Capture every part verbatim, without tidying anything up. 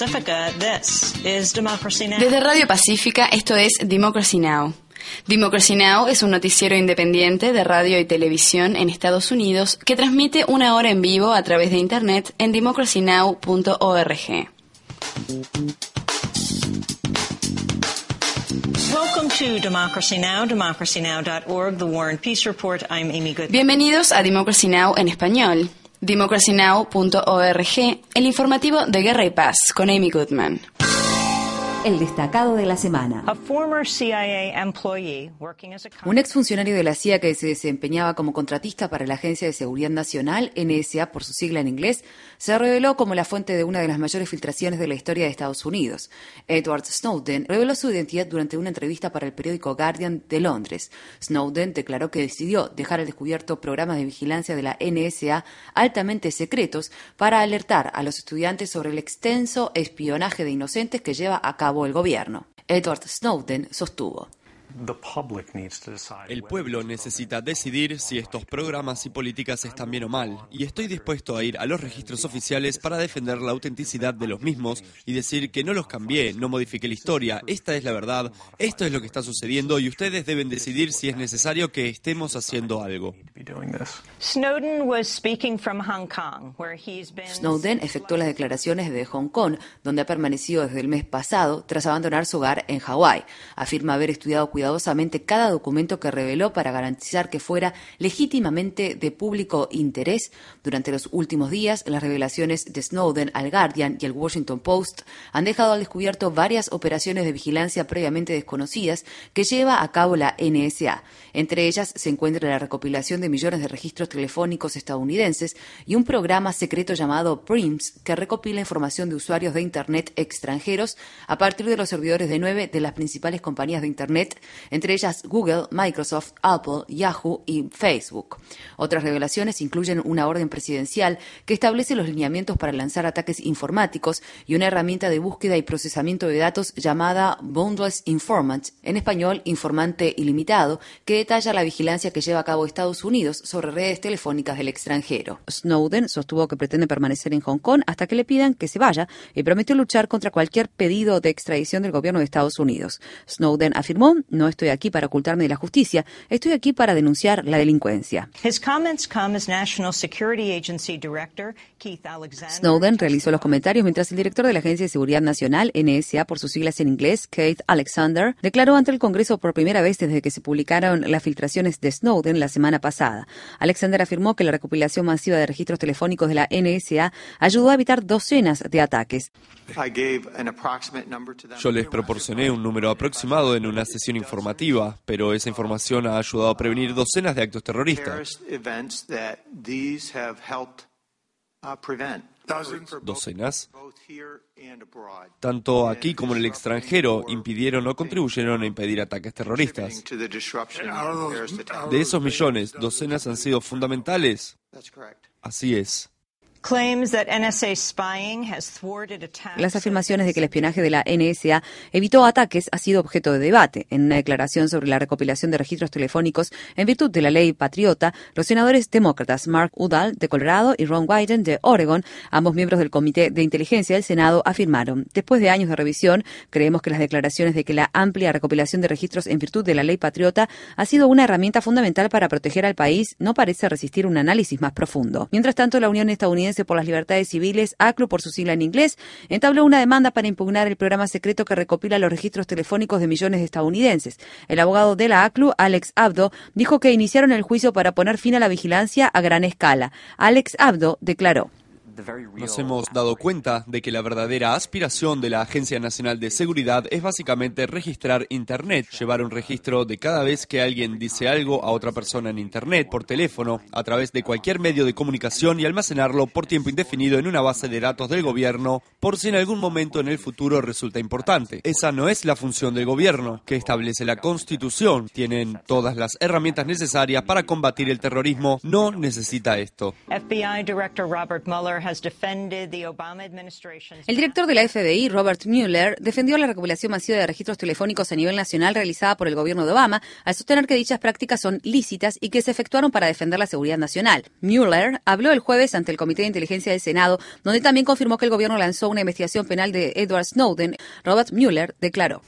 Pacifica, this is Democracy Now! Desde Radio Pacífica, esto es Democracy Now! Democracy Now! Es un noticiero independiente de radio y televisión en Estados Unidos que transmite una hora en vivo a través de Internet en democracy now punto org. Welcome to Democracy Now!, democracy now dot org, the War and Peace Report. I'm Amy Goodman. Bienvenidos a Democracy Now! En español. democracy now punto org, el informativo de Guerra y Paz, con Amy Goodman. El destacado de la semana. Un exfuncionario de la C I A que se desempeñaba como contratista para la Agencia de Seguridad Nacional, N S A por su sigla en inglés, se reveló como la fuente de una de las mayores filtraciones de la historia de Estados Unidos. Edward Snowden reveló su identidad durante una entrevista para el periódico Guardian de Londres. Snowden declaró que decidió dejar al descubierto programas de vigilancia de la N S A altamente secretos para alertar a los estudiantes sobre el extenso espionaje de inocentes que lleva a cabo el gobierno. Edward Snowden sostuvo: El pueblo necesita decidir si estos programas y políticas están bien o mal, y estoy dispuesto a ir a los registros oficiales para defender la autenticidad de los mismos y decir que no los cambié, no modifiqué la historia, esta es la verdad, esto es lo que está sucediendo y ustedes deben decidir si es necesario que estemos haciendo algo. Snowden efectuó las declaraciones desde Hong Kong, donde ha permanecido desde el mes pasado tras abandonar su hogar en Hawái. Afirma haber estudiado cuidadosamente cada documento que reveló para garantizar que fuera legítimamente de público interés. Durante los últimos días, las revelaciones de Snowden al Guardian y al Washington Post han dejado al descubierto varias operaciones de vigilancia previamente desconocidas que lleva a cabo la N S A. Entre ellas se encuentra la recopilación de millones de registros telefónicos estadounidenses y un programa secreto llamado PRIMS que recopila información de usuarios de Internet extranjeros a partir de los servidores de nueve de las principales compañías de Internet, entre ellas Google, Microsoft, Apple, Yahoo y Facebook. Otras revelaciones incluyen una orden presidencial que establece los lineamientos para lanzar ataques informáticos y una herramienta de búsqueda y procesamiento de datos llamada Boundless Informant, en español informante ilimitado, que detalla la vigilancia que lleva a cabo Estados Unidos sobre redes telefónicas del extranjero. Snowden sostuvo que pretende permanecer en Hong Kong hasta que le pidan que se vaya y prometió luchar contra cualquier pedido de extradición del gobierno de Estados Unidos. Snowden afirmó: "No estoy aquí para ocultarme de la justicia, estoy aquí para denunciar la delincuencia". Snowden realizó los comentarios mientras el director de la Agencia de Seguridad Nacional, N S A por sus siglas en inglés, Keith Alexander, declaró ante el Congreso por primera vez desde que se publicaron las filtraciones de Snowden la semana pasada. Alexander afirmó que la recopilación masiva de registros telefónicos de la N S A ayudó a evitar docenas de ataques. Yo les proporcioné un número aproximado en una sesión informativa, pero esa información ha ayudado a prevenir docenas de actos terroristas. ¿Docenas? Tanto aquí como en el extranjero impidieron o contribuyeron a impedir ataques terroristas. De esos millones, ¿docenas han sido fundamentales? Así es. Las afirmaciones de que el espionaje de la N S A evitó ataques ha sido objeto de debate. En una declaración sobre la recopilación de registros telefónicos en virtud de la ley Patriota, los senadores demócratas Mark Udall, de Colorado, y Ron Wyden, de Oregon, ambos miembros del Comité de Inteligencia del Senado, afirmaron: "Después de años de revisión, creemos que las declaraciones de que la amplia recopilación de registros en virtud de la ley Patriota ha sido una herramienta fundamental para proteger al país no parece resistir un análisis más profundo". Mientras tanto, la Unión Estadounidense por las Libertades Civiles, A C L U por su sigla en inglés, entabló una demanda para impugnar el programa secreto que recopila los registros telefónicos de millones de estadounidenses. El abogado de la A C L U, Alex Abdo, dijo que iniciaron el juicio para poner fin a la vigilancia a gran escala. Alex Abdo declaró: Nos hemos dado cuenta de que la verdadera aspiración de la Agencia Nacional de Seguridad es básicamente registrar Internet, llevar un registro de cada vez que alguien dice algo a otra persona en Internet, por teléfono, a través de cualquier medio de comunicación y almacenarlo por tiempo indefinido en una base de datos del gobierno, por si en algún momento en el futuro resulta importante. Esa no es la función del gobierno, que establece la Constitución. Tienen todas las herramientas necesarias para combatir el terrorismo. No necesita esto. F B I Director Robert Mueller El director de la F B I, Robert Mueller, defendió la recopilación masiva de registros telefónicos a nivel nacional realizada por el gobierno de Obama, al sostener que dichas prácticas son lícitas y que se efectuaron para defender la seguridad nacional. Mueller habló el jueves ante el Comité de Inteligencia del Senado, donde también confirmó que el gobierno lanzó una investigación penal de Edward Snowden. Robert Mueller declaró: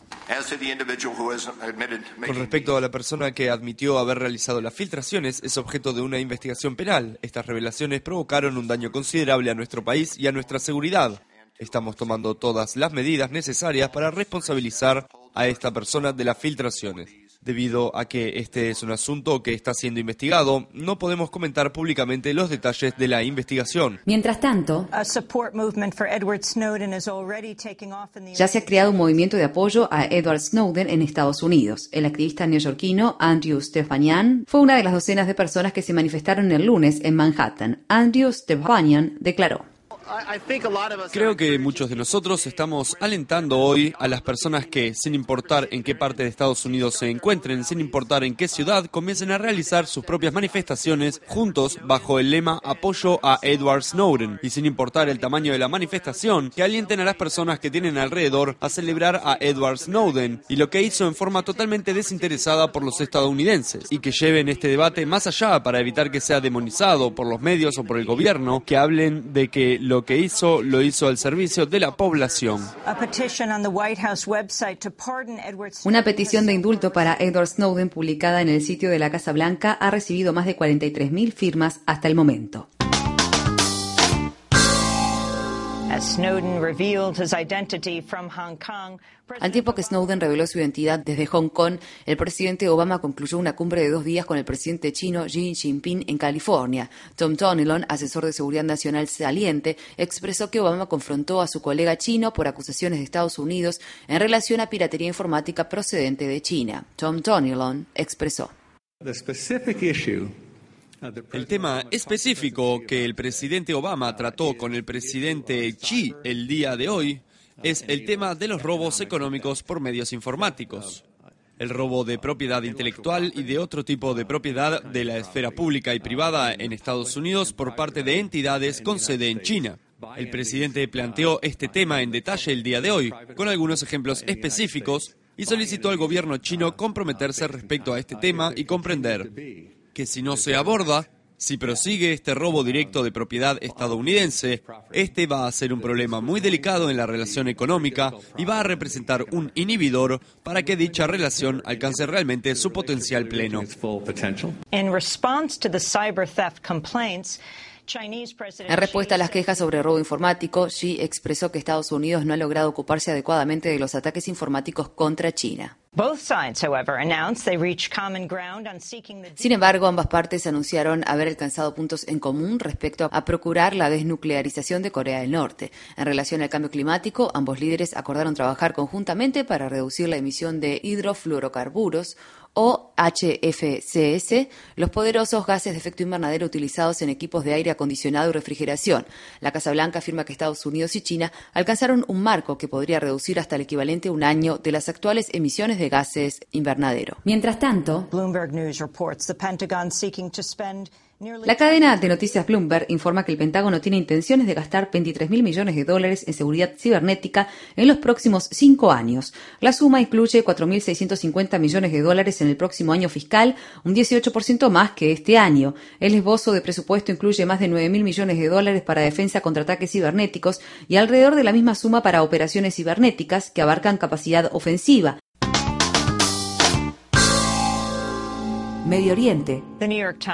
Con respecto a la persona que admitió haber realizado las filtraciones, es objeto de una investigación penal. Estas revelaciones provocaron un daño considerable a nuestro país y a nuestra seguridad. Estamos tomando todas las medidas necesarias para responsabilizar a esta persona de las filtraciones. Debido a que este es un asunto que está siendo investigado, no podemos comentar públicamente los detalles de la investigación. Mientras tanto, ya se ha creado un movimiento de apoyo a Edward Snowden en Estados Unidos. El activista neoyorquino Andrew Stepanian fue una de las docenas de personas que se manifestaron el lunes en Manhattan. Andrew Stepanian declaró: Creo que muchos de nosotros estamos alentando hoy a las personas que, sin importar en qué parte de Estados Unidos se encuentren, sin importar en qué ciudad, comiencen a realizar sus propias manifestaciones juntos bajo el lema Apoyo a Edward Snowden, y sin importar el tamaño de la manifestación, que alienten a las personas que tienen alrededor a celebrar a Edward Snowden y lo que hizo en forma totalmente desinteresada por los estadounidenses, y que lleven este debate más allá para evitar que sea demonizado por los medios o por el gobierno, que hablen de que lo Lo que hizo, lo hizo al servicio de la población. Una petición de indulto para Edward Snowden publicada en el sitio de la Casa Blanca ha recibido más de cuarenta y tres mil firmas hasta el momento. Al tiempo que Snowden reveló su identidad desde Hong Kong, el presidente Obama concluyó una cumbre de dos días con el presidente chino Xi Jinping en California. Tom Donilon, asesor de seguridad nacional saliente, expresó que Obama confrontó a su colega chino por acusaciones de Estados Unidos en relación a piratería informática procedente de China. Tom Donilon expresó: El tema específico que el presidente Obama trató con el presidente Xi el día de hoy es el tema de los robos económicos por medios informáticos. El robo de propiedad intelectual y de otro tipo de propiedad de la esfera pública y privada en Estados Unidos por parte de entidades con sede en China. El presidente planteó este tema en detalle el día de hoy, con algunos ejemplos específicos, y solicitó al gobierno chino comprometerse respecto a este tema y comprender que si no se aborda, si prosigue este robo directo de propiedad estadounidense, este va a ser un problema muy delicado en la relación económica y va a representar un inhibidor para que dicha relación alcance realmente su potencial pleno. En respuesta a las quejas sobre robo informático, Xi expresó que Estados Unidos no ha logrado ocuparse adecuadamente de los ataques informáticos contra China. Sin embargo, ambas partes anunciaron haber alcanzado puntos en común respecto a procurar la desnuclearización de Corea del Norte. En relación al cambio climático, ambos líderes acordaron trabajar conjuntamente para reducir la emisión de hidrofluorocarburos o H F C S, los poderosos gases de efecto invernadero utilizados en equipos de aire acondicionado y refrigeración. La Casa Blanca afirma que Estados Unidos y China alcanzaron un marco que podría reducir hasta el equivalente a un año de las actuales emisiones de gases invernadero. Mientras tanto, la cadena de noticias Bloomberg informa que el Pentágono tiene intenciones de gastar veintitrés mil millones de dólares en seguridad cibernética en los próximos cinco años. La suma incluye cuatro mil seiscientos cincuenta millones de dólares en el próximo año fiscal, un dieciocho por ciento más que este año. El esbozo de presupuesto incluye más de nueve mil millones de dólares para defensa contra ataques cibernéticos y alrededor de la misma suma para operaciones cibernéticas que abarcan capacidad ofensiva. Medio Oriente. El New York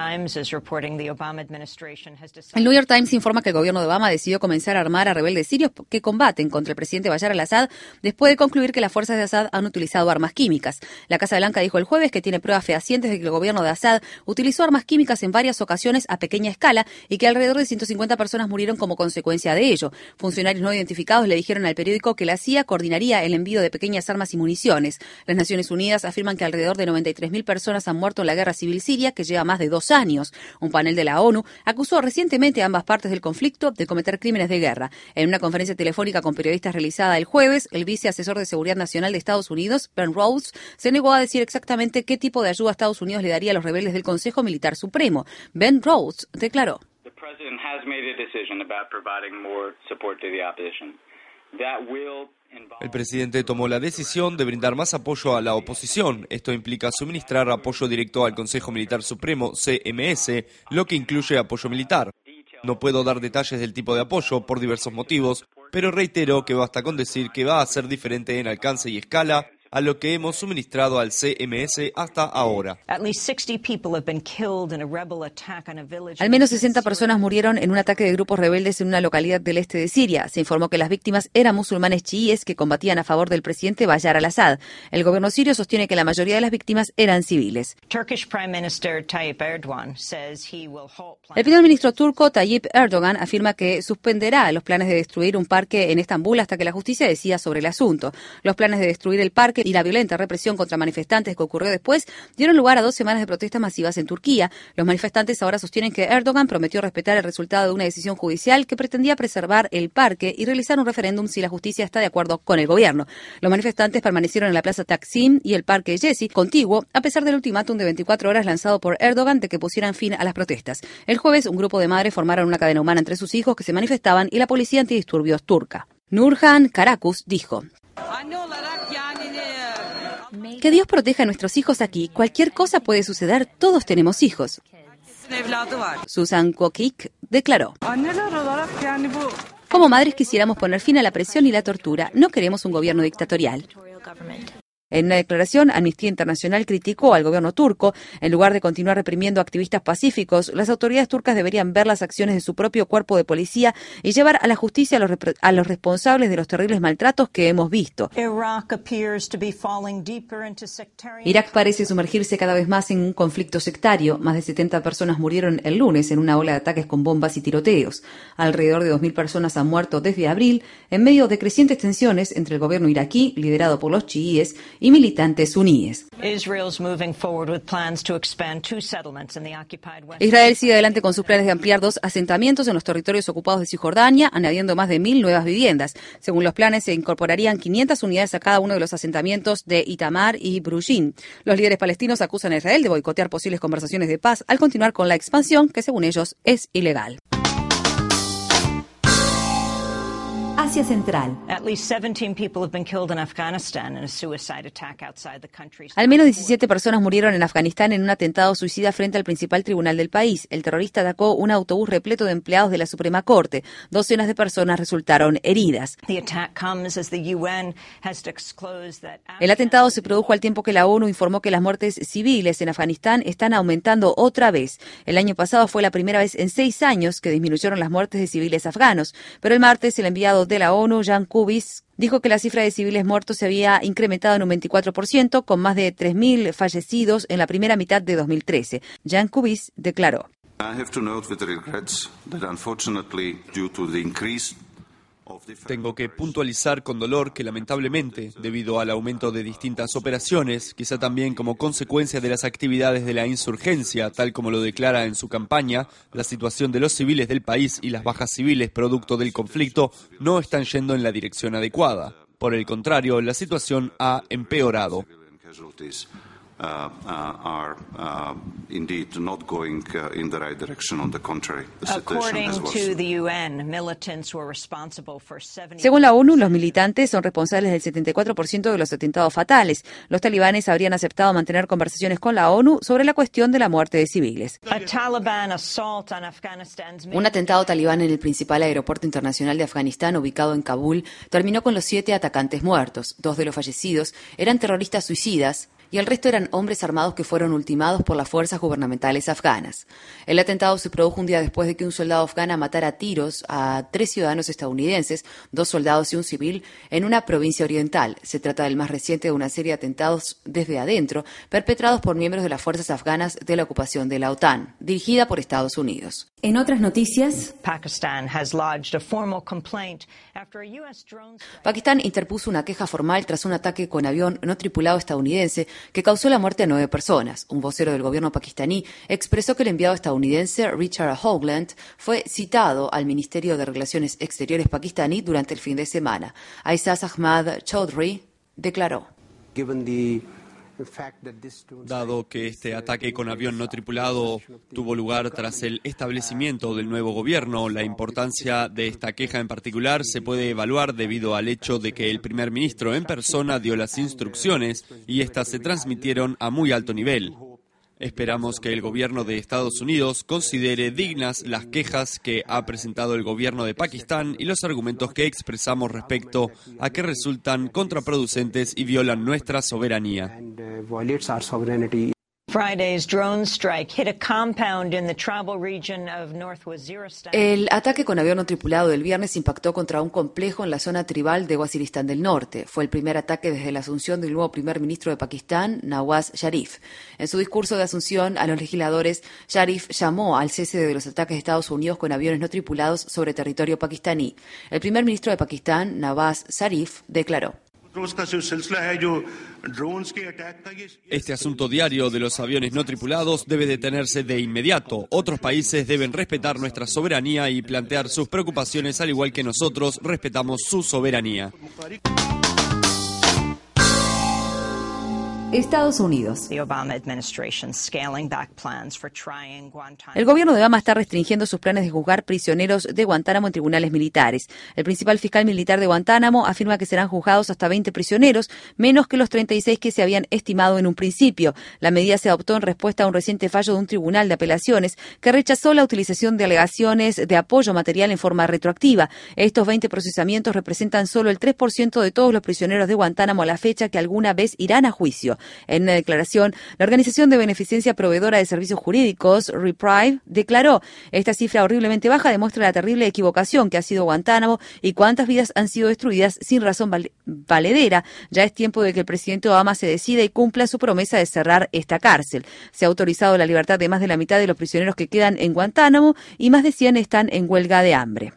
Times informa que el gobierno de Obama decidió comenzar a armar a rebeldes sirios que combaten contra el presidente Bashar al-Assad después de concluir que las fuerzas de Assad han utilizado armas químicas. La Casa Blanca dijo el jueves que tiene pruebas fehacientes de que el gobierno de Assad utilizó armas químicas en varias ocasiones a pequeña escala y que alrededor de ciento cincuenta personas murieron como consecuencia de ello. Funcionarios no identificados le dijeron al periódico que la C I A coordinaría el envío de pequeñas armas y municiones. Las Naciones Unidas afirman que alrededor de noventa y tres mil personas han muerto en la guerra civil siria, que lleva más de dos años. Un panel de la ONU acusó recientemente a ambas partes del conflicto de cometer crímenes de guerra. En una conferencia telefónica con periodistas realizada el jueves, el viceasesor de Seguridad Nacional de Estados Unidos, Ben Rhodes, se negó a decir exactamente qué tipo de ayuda Estados Unidos le daría a los rebeldes del Consejo Militar Supremo. Ben Rhodes declaró: El presidente tomó la decisión de brindar más apoyo a la oposición. Esto implica suministrar apoyo directo al Consejo Militar Supremo, C M S, lo que incluye apoyo militar. No puedo dar detalles del tipo de apoyo por diversos motivos, pero reitero que basta con decir que va a ser diferente en alcance y escala a lo que hemos suministrado al C M S hasta ahora. Al menos sesenta personas murieron en un ataque de grupos rebeldes en una localidad del este de Siria. Se informó que las víctimas eran musulmanes chiíes que combatían a favor del presidente Bashar al-Assad. El gobierno sirio sostiene que la mayoría de las víctimas eran civiles. El primer ministro turco Tayyip Erdogan afirma que suspenderá los planes de destruir un parque en Estambul hasta que la justicia decida sobre el asunto. Los planes de destruir el parque y la violenta represión contra manifestantes que ocurrió después dieron lugar a dos semanas de protestas masivas en Turquía. Los manifestantes ahora sostienen que Erdogan prometió respetar el resultado de una decisión judicial que pretendía preservar el parque y realizar un referéndum si la justicia está de acuerdo con el gobierno. Los manifestantes permanecieron en la plaza Taksim y el parque Gezi, contiguo, a pesar del ultimátum de veinticuatro horas lanzado por Erdogan de que pusieran fin a las protestas. El jueves, un grupo de madres formaron una cadena humana entre sus hijos que se manifestaban y la policía antidisturbios turca. Nurhan Karakus dijo: que Dios proteja a nuestros hijos aquí. Cualquier cosa puede suceder. Todos tenemos hijos. Susan Kokik declaró: como madres quisiéramos poner fin a la presión y la tortura. No queremos un gobierno dictatorial. En una declaración, Amnistía Internacional criticó al gobierno turco. En lugar de continuar reprimiendo activistas pacíficos, las autoridades turcas deberían ver las acciones de su propio cuerpo de policía y llevar a la justicia a los, a los responsables de los terribles maltratos que hemos visto. Irak parece sumergirse cada vez más en un conflicto sectario. Más de setenta personas murieron el lunes en una ola de ataques con bombas y tiroteos. Alrededor de dos mil personas han muerto desde abril en medio de crecientes tensiones entre el gobierno iraquí, liderado por los chiíes, y militantes suníes. Israel sigue adelante con sus planes de ampliar dos asentamientos en los territorios ocupados de Cisjordania, añadiendo más de mil nuevas viviendas. Según los planes, se incorporarían quinientas unidades a cada uno de los asentamientos de Itamar y Brujin. Los líderes palestinos acusan a Israel de boicotear posibles conversaciones de paz al continuar con la expansión, que según ellos es ilegal. Asia Central. Al menos diecisiete personas murieron en Afganistán en un atentado suicida frente al principal tribunal del país. El terrorista atacó un autobús repleto de empleados de la Suprema Corte. Docenas de personas resultaron heridas. El atentado se produjo al tiempo que la ONU informó que las muertes civiles en Afganistán están aumentando otra vez. El año pasado fue la primera vez en seis años que disminuyeron las muertes de civiles afganos, pero el martes el enviado de la ONU, Jan Kubis, dijo que la cifra de civiles muertos se había incrementado en un veinticuatro por ciento, con más de tres mil fallecidos en la primera mitad de dos mil trece. Jan Kubis declaró: tengo que puntualizar con dolor que lamentablemente, debido al aumento de distintas operaciones, quizá también como consecuencia de las actividades de la insurgencia, tal como lo declara en su campaña, la situación de los civiles del país y las bajas civiles producto del conflicto no están yendo en la dirección adecuada. Por el contrario, la situación ha empeorado. Uh, uh, are uh, indeed not going uh, in the right direction. On the contrary, the situation has worsened. Según la ONU, los militantes son responsables del setenta y cuatro por ciento de los atentados fatales. Los talibanes habrían aceptado mantener conversaciones con la ONU sobre la cuestión de la muerte de civiles. Un atentado talibán en el principal aeropuerto internacional de Afganistán, ubicado en Kabul, terminó con los siete atacantes muertos. Dos de los fallecidos eran terroristas suicidas y el resto eran hombres armados que fueron ultimados por las fuerzas gubernamentales afganas. El atentado se produjo un día después de que un soldado afgano matara a tiros a tres ciudadanos estadounidenses, dos soldados y un civil, en una provincia oriental. Se trata del más reciente de una serie de atentados desde adentro, perpetrados por miembros de las fuerzas afganas de la ocupación de la OTAN, dirigida por Estados Unidos. En otras noticias, Pakistán interpuso una queja formal tras un ataque con avión no tripulado estadounidense que causó la muerte de nueve personas. Un vocero del gobierno pakistaní expresó que el enviado estadounidense Richard Hoagland fue citado al Ministerio de Relaciones Exteriores pakistaní durante el fin de semana. Aizaz Ahmad Chaudhry declaró: Dado que este ataque con avión no tripulado tuvo lugar tras el establecimiento del nuevo gobierno, la importancia de esta queja en particular se puede evaluar debido al hecho de que el primer ministro en persona dio las instrucciones y estas se transmitieron a muy alto nivel. Esperamos que el gobierno de Estados Unidos considere dignas las quejas que ha presentado el gobierno de Pakistán y los argumentos que expresamos respecto a que resultan contraproducentes y violan nuestra soberanía. Friday's drone strike hit a compound in the tribal region of North Waziristan. El ataque con avión no tripulado del viernes impactó contra un complejo en la zona tribal de Waziristán del Norte. Fue el primer ataque desde la asunción del nuevo primer ministro de Pakistán, Nawaz Sharif. En su discurso de asunción a los legisladores, Sharif llamó al cese de los ataques de Estados Unidos con aviones no tripulados sobre territorio pakistaní. El primer ministro de Pakistán, Nawaz Sharif, declaró: Este asunto diario de los aviones no tripulados debe detenerse de inmediato. Otros países deben respetar nuestra soberanía y plantear sus preocupaciones al igual que nosotros respetamos su soberanía. Estados Unidos. El gobierno de Obama está restringiendo sus planes de juzgar prisioneros de Guantánamo en tribunales militares. El principal fiscal militar de Guantánamo afirma que serán juzgados hasta veinte prisioneros, menos que los treinta y seis que se habían estimado en un principio. La medida se adoptó en respuesta a un reciente fallo de un tribunal de apelaciones que rechazó la utilización de alegaciones de apoyo material en forma retroactiva. Estos veinte procesamientos representan solo el tres por ciento de todos los prisioneros de Guantánamo a la fecha que alguna vez irán a juicio. En una declaración, la organización de beneficencia proveedora de servicios jurídicos, Reprieve, declaró: esta cifra horriblemente baja demuestra la terrible equivocación que ha sido Guantánamo y cuántas vidas han sido destruidas sin razón val- valedera. Ya es tiempo de que el presidente Obama se decida y cumpla su promesa de cerrar esta cárcel. Se ha autorizado la libertad de más de la mitad de los prisioneros que quedan en Guantánamo y más de cien están en huelga de hambre.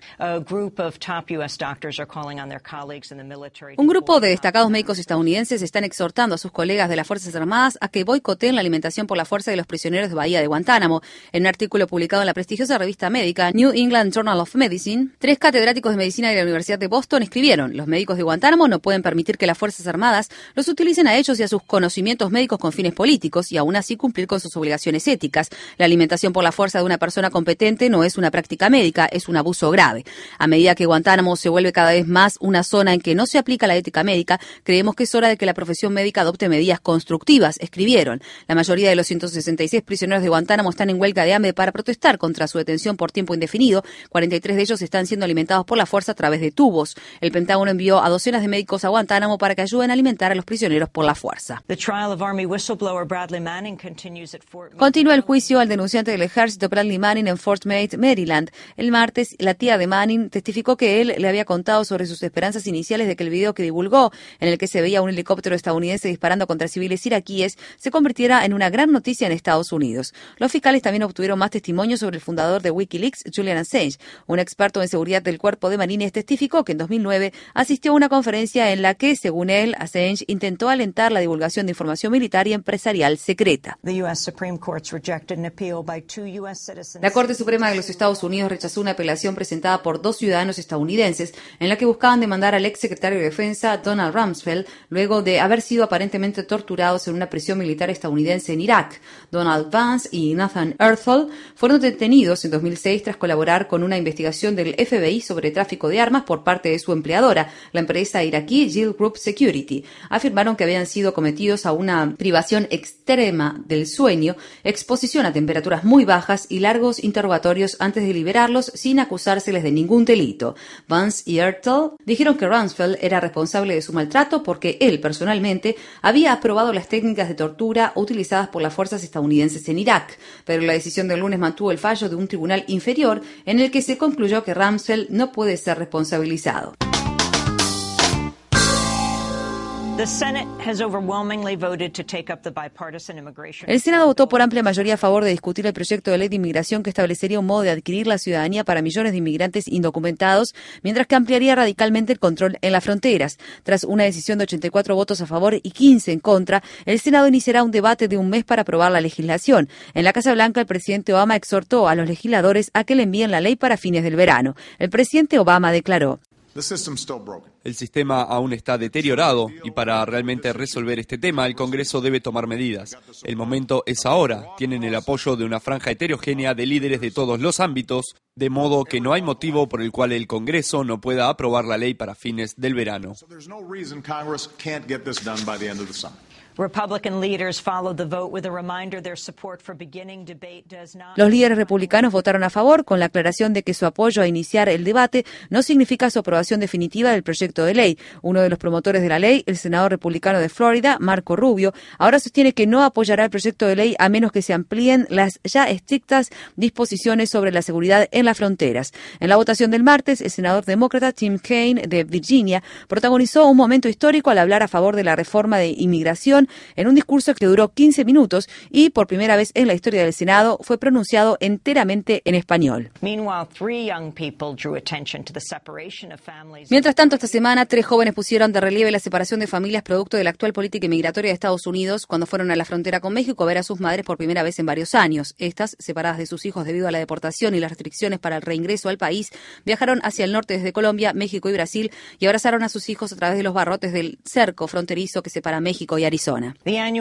Un grupo de destacados médicos estadounidenses están exhortando a sus colegas de las Fuerzas Armadas a que boicoteen la alimentación por la fuerza de los prisioneros de Bahía de Guantánamo. En un artículo publicado en la prestigiosa revista médica New England Journal of Medicine, tres catedráticos de medicina de la Universidad de Boston escribieron: los médicos de Guantánamo no pueden permitir que las Fuerzas Armadas los utilicen a ellos y a sus conocimientos médicos con fines políticos y aún así cumplir con sus obligaciones éticas. La alimentación por la fuerza de una persona competente no es una práctica médica, es un abuso grave. A medida que Guantánamo se vuelve cada vez más una zona en que no se aplica la ética médica, creemos que es hora de que la profesión médica adopte medidas constructivas, escribieron. La mayoría de los ciento sesenta y seis prisioneros de Guantánamo están en huelga de hambre para protestar contra su detención por tiempo indefinido. cuarenta y tres de ellos están siendo alimentados por la fuerza a través de tubos. El Pentágono envió a docenas de médicos a Guantánamo para que ayuden a alimentar a los prisioneros por la fuerza. Continúa el juicio al denunciante del ejército Bradley Manning en Fort Meade, Maryland. El martes, la tía de Manning testificó que él le había contado sobre sus esperanzas iniciales de que el video que divulgó, en el que se veía un helicóptero estadounidense disparando contra civiles iraquíes, se convirtiera en una gran noticia en Estados Unidos. Los fiscales también obtuvieron más testimonios sobre el fundador de Wikileaks, Julian Assange. Un experto en seguridad del cuerpo de marines testificó que en dos mil nueve asistió a una conferencia en la que, según él, Assange intentó alentar la divulgación de información militar y empresarial secreta. La Corte Suprema de los Estados Unidos rechazó una apelación presentada por dos ciudadanos estadounidenses en la que buscaban demandar al ex secretario de Defensa, Donald Rumsfeld, luego de haber sido aparentemente torturados en una prisión militar estadounidense en Irak. Donald Vance y Nathan Erthal fueron detenidos en dos mil seis tras colaborar con una investigación del F B I sobre tráfico de armas por parte de su empleadora, la empresa iraquí Yield Group Security. Afirmaron que habían sido cometidos a una privación extrema del sueño, exposición a temperaturas muy bajas y largos interrogatorios antes de liberarlos sin acusárseles de ningún delito. Vance y Erthal dijeron que Rumsfeld era responsable de su maltrato porque él personalmente había aprobado las técnicas de tortura utilizadas por las fuerzas estadounidenses en Irak, pero la decisión del lunes mantuvo el fallo de un tribunal inferior en el que se concluyó que Rumsfeld no puede ser responsabilizado. El Senado votó por amplia mayoría a favor de discutir el proyecto de ley de inmigración que establecería un modo de adquirir la ciudadanía para millones de inmigrantes indocumentados, mientras que ampliaría radicalmente el control en las fronteras. Tras una decisión de ochenta y cuatro votos a favor y quince en contra, el Senado iniciará un debate de un mes para aprobar la legislación. En la Casa Blanca, el presidente Obama exhortó a los legisladores a que le envíen la ley para fines del verano. El presidente Obama declaró: El sistema aún está deteriorado y para realmente resolver este tema el Congreso debe tomar medidas. El momento es ahora. Tienen el apoyo de una franja heterogénea de líderes de todos los ámbitos, de modo que no hay motivo por el cual el Congreso no pueda aprobar la ley para fines del verano. Los líderes republicanos votaron a favor con la aclaración de que su apoyo a iniciar el debate no significa su aprobación definitiva del proyecto de ley. Uno de los promotores de la ley, el senador republicano de Florida, Marco Rubio, ahora sostiene que no apoyará el proyecto de ley a menos que se amplíen las ya estrictas disposiciones sobre la seguridad en las fronteras. En la votación del martes, el senador demócrata Tim Kaine de Virginia protagonizó un momento histórico al hablar a favor de la reforma de inmigración en un discurso que duró quince minutos y, por primera vez en la historia del Senado, fue pronunciado enteramente en español. Mientras tanto, esta semana, tres jóvenes pusieron de relieve la separación de familias producto de la actual política migratoria de Estados Unidos cuando fueron a la frontera con México a ver a sus madres por primera vez en varios años. Estas, separadas de sus hijos debido a la deportación y las restricciones para el reingreso al país, viajaron hacia el norte desde Colombia, México y Brasil y abrazaron a sus hijos a través de los barrotes del cerco fronterizo que separa México y Arizona.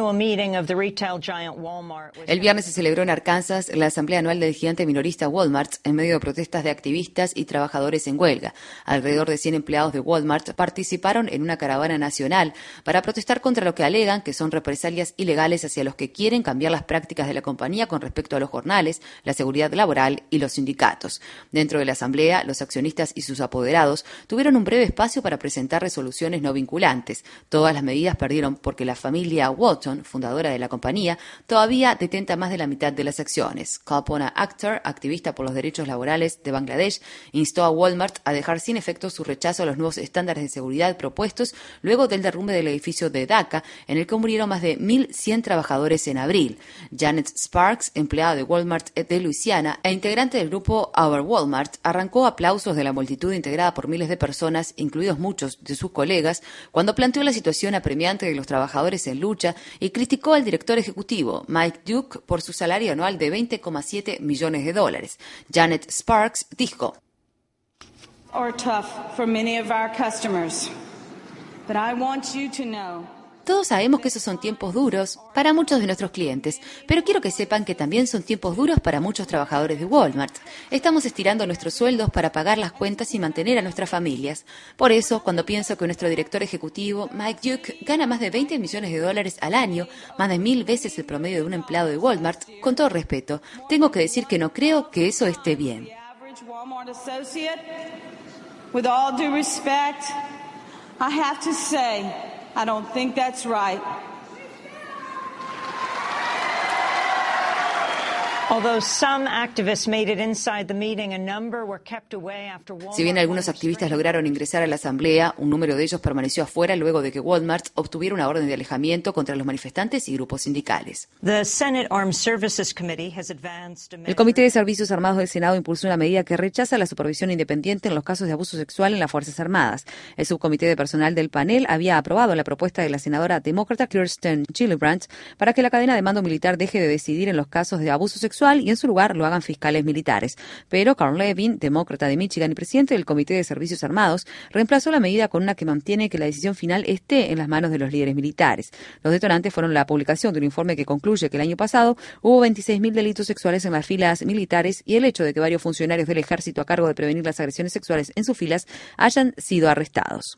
El viernes se celebró en Arkansas la asamblea anual del gigante minorista Walmart en medio de protestas de activistas y trabajadores en huelga. Alrededor de cien empleados de Walmart participaron en una caravana nacional para protestar contra lo que alegan que son represalias ilegales hacia los que quieren cambiar las prácticas de la compañía con respecto a los jornales, la seguridad laboral y los sindicatos. Dentro de la asamblea, los accionistas y sus apoderados tuvieron un breve espacio para presentar resoluciones no vinculantes. Todas las medidas perdieron porque la familia Walton, fundadora de la compañía, todavía detenta más de la mitad de las acciones. Kalpana Akhtar, activista por los derechos laborales de Bangladesh, instó a Walmart a dejar sin efecto su rechazo a los nuevos estándares de seguridad propuestos luego del derrumbe del edificio de Dhaka, en el que murieron más de mil cien trabajadores en abril. Janet Sparks, empleada de Walmart de Luisiana e integrante del grupo Our Walmart, arrancó aplausos de la multitud integrada por miles de personas, incluidos muchos de sus colegas, cuando planteó la situación apremiante de los trabajadores en lucha y criticó al director ejecutivo, Mike Duke, por su salario anual de veinte coma siete millones de dólares. Janet Sparks dijo: Or tough for many of our customers, but I want you to know. Todos sabemos que esos son tiempos duros para muchos de nuestros clientes, pero quiero que sepan que también son tiempos duros para muchos trabajadores de Walmart. Estamos estirando nuestros sueldos para pagar las cuentas y mantener a nuestras familias. Por eso, cuando pienso que nuestro director ejecutivo, Mike Duke, gana más de veinte millones de dólares al año, más de mil veces el promedio de un empleado de Walmart, con todo respeto, tengo que decir que no creo que eso esté bien. With all due respect, I have to say, I don't think that's right. Si bien algunos activistas lograron ingresar a la asamblea, un número de ellos permaneció afuera luego de que Walmart obtuviera una orden de alejamiento contra los manifestantes y grupos sindicales. El Comité de Servicios Armados del Senado impulsó una medida que rechaza la supervisión independiente en los casos de abuso sexual en las Fuerzas Armadas. El subcomité de personal del panel había aprobado la propuesta de la senadora demócrata Kirsten Gillibrand para que la cadena de mando militar deje de decidir en los casos de abuso sexual y en su lugar lo hagan fiscales militares. Pero Carl Levin, demócrata de Michigan y presidente del Comité de Servicios Armados, reemplazó la medida con una que mantiene que la decisión final esté en las manos de los líderes militares. Los detonantes fueron la publicación de un informe que concluye que el año pasado hubo veintiséis mil delitos sexuales en las filas militares y el hecho de que varios funcionarios del ejército a cargo de prevenir las agresiones sexuales en sus filas hayan sido arrestados.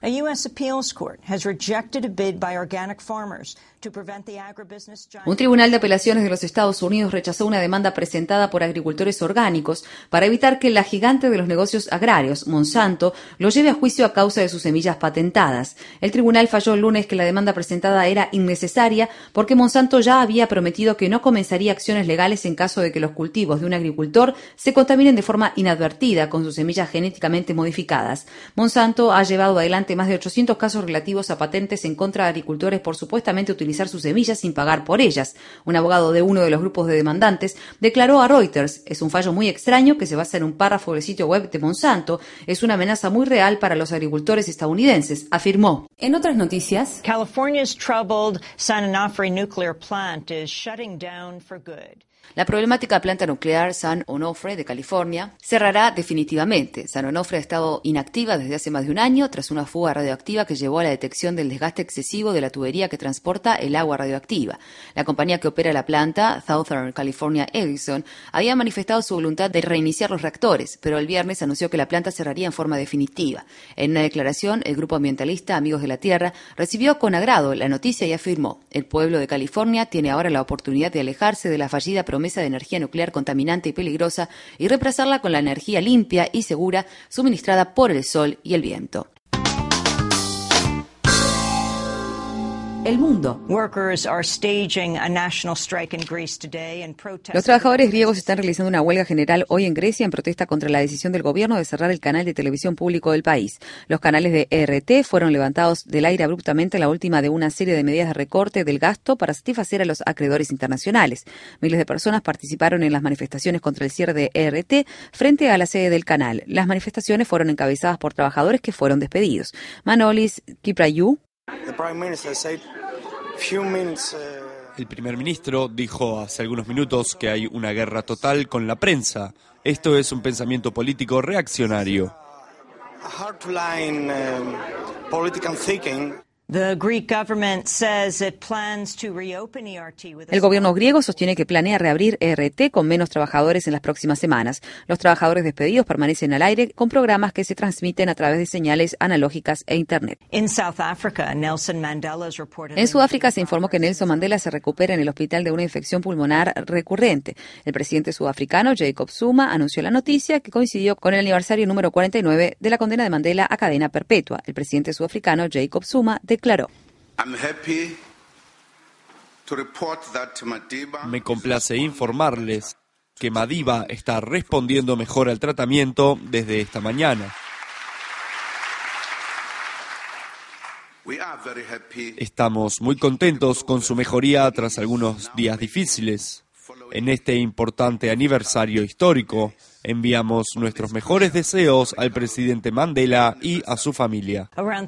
Un tribunal de apelaciones de los Estados Unidos rechazó una demanda presentada por agricultores orgánicos para evitar que la gigante de los negocios agrarios, Monsanto, lo lleve a juicio a causa de sus semillas patentadas. El tribunal falló el lunes que la demanda presentada era innecesaria porque Monsanto ya había prometido que no comenzaría acciones legales en caso de que los cultivos de un agricultor se contaminen de forma inadvertida con sus semillas genéticamente modificadas. Monsanto ha llevado adelante más de ochocientos casos relativos a patentes en contra de agricultores por supuestamente utilizar sus semillas sin pagar por ellas. Un abogado de uno de los grupos de demandantes declaró a Reuters: es un fallo muy extraño que se basa en un párrafo del sitio web de Monsanto. Es una amenaza muy real para los agricultores estadounidenses, afirmó. En otras noticias, California's troubled San Onofre nuclear plant is shutting down for good. La problemática planta nuclear San Onofre de California cerrará definitivamente. San Onofre ha estado inactiva desde hace más de un año tras una fuga radioactiva que llevó a la detección del desgaste excesivo de la tubería que transporta el agua radioactiva. La compañía que opera la planta, Southern California Edison, había manifestado su voluntad de reiniciar los reactores, pero el viernes anunció que la planta cerraría en forma definitiva. En una declaración, el grupo ambientalista Amigos de la Tierra recibió con agrado la noticia y afirmó: el pueblo de California tiene ahora la oportunidad de alejarse de la fallida promesa de energía nuclear contaminante y peligrosa y reemplazarla con la energía limpia y segura suministrada por el sol y el viento. El mundo. Los trabajadores griegos están realizando una huelga general hoy en Grecia en protesta contra la decisión del gobierno de cerrar el canal de televisión público del país. Los canales de E R T fueron levantados del aire abruptamente en la última de una serie de medidas de recorte del gasto para satisfacer a los acreedores internacionales. Miles de personas participaron en las manifestaciones contra el cierre de E R T frente a la sede del canal. Las manifestaciones fueron encabezadas por trabajadores que fueron despedidos. Manolis Kypriou. El primer ministro dijo hace algunos minutos que hay una guerra total con la prensa. Esto es un pensamiento político reaccionario. The Greek government says it plans to reopen E R T with a... El gobierno griego sostiene que planea reabrir E R T con menos trabajadores en las próximas semanas. Los trabajadores despedidos permanecen al aire con programas que se transmiten a través de señales analógicas e Internet. In South Africa, Nelson Mandela is reportedly... En Sudáfrica se informó que Nelson Mandela se recupera en el hospital de una infección pulmonar recurrente. El presidente sudafricano Jacob Zuma anunció la noticia, que coincidió con el aniversario número cuarenta y nueve de la condena de Mandela a cadena perpetua. El presidente sudafricano Jacob Zuma declaró: Me complace informarles que Madiba está respondiendo mejor al tratamiento desde esta mañana. Estamos muy contentos con su mejoría tras algunos días difíciles. En este importante aniversario histórico, enviamos nuestros mejores deseos al presidente Mandela y a su familia.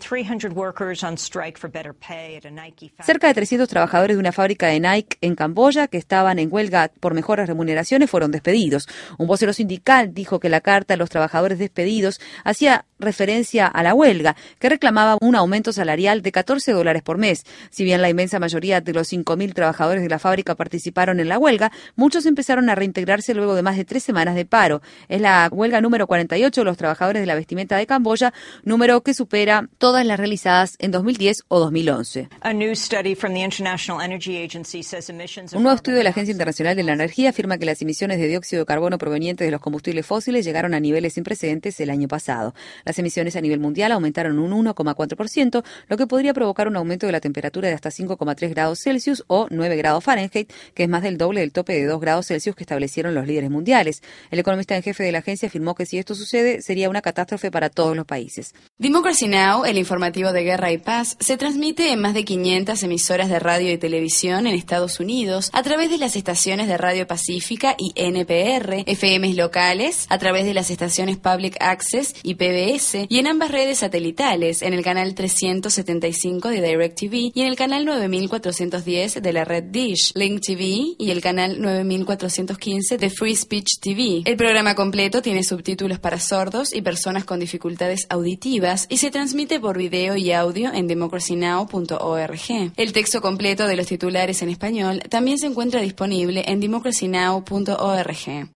Cerca de trescientos trabajadores de una fábrica de Nike en Camboya que estaban en huelga por mejores remuneraciones fueron despedidos. Un vocero sindical dijo que la carta a los trabajadores despedidos hacía referencia a la huelga, que reclamaba un aumento salarial de catorce dólares por mes. Si bien la inmensa mayoría de los cinco mil trabajadores de la fábrica participaron en la huelga, muchos empezaron a reintegrarse luego de más de tres semanas de paro. Es la huelga número cuarenta y ocho de los trabajadores de la vestimenta de Camboya, número que supera todas las realizadas en dos mil diez o dos mil once. Un nuevo estudio de la Agencia Internacional de la Energía afirma que las emisiones de dióxido de carbono provenientes de los combustibles fósiles llegaron a niveles sin precedentes el año pasado. Las emisiones a nivel mundial aumentaron un uno coma cuatro por ciento, lo que podría provocar un aumento de la temperatura de hasta cinco coma tres grados Celsius o nueve grados Fahrenheit, que es más del doble del tope de dos grados Celsius que establecieron los líderes mundiales. El economista en jefe de la agencia afirmó que si esto sucede, sería una catástrofe para todos los países. Democracy Now!, el informativo de guerra y paz, se transmite en más de quinientas emisoras de radio y televisión en Estados Unidos a través de las estaciones de Radio Pacífica y N P R, F Ms locales, a través de las estaciones Public Access y P B S, y en ambas redes satelitales, en el canal trescientos setenta y cinco de DirecTV y en el canal nueve mil cuatrocientos diez de la red Dish, Link T V y el canal nueve mil cuatrocientos quince de Free Speech T V. El programa completo tiene subtítulos para sordos y personas con dificultades auditivas y se transmite por video y audio en democracy now punto org. El texto completo de los titulares en español también se encuentra disponible en democracy now punto org.